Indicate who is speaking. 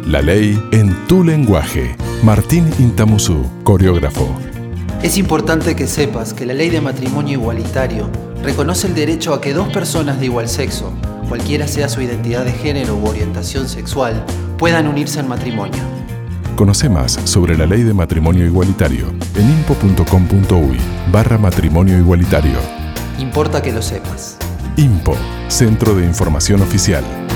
Speaker 1: La ley en tu lenguaje. Martín Intamuzú, coreógrafo.
Speaker 2: Es importante que sepas que la ley de matrimonio igualitario reconoce el derecho a que dos personas de igual sexo, cualquiera sea su identidad de género u orientación sexual, puedan unirse en matrimonio.
Speaker 1: Conoce más sobre la ley de matrimonio igualitario en impo.com.uy/matrimonio igualitario.
Speaker 2: Importa que lo sepas.
Speaker 1: IMPO, Centro de Información Oficial.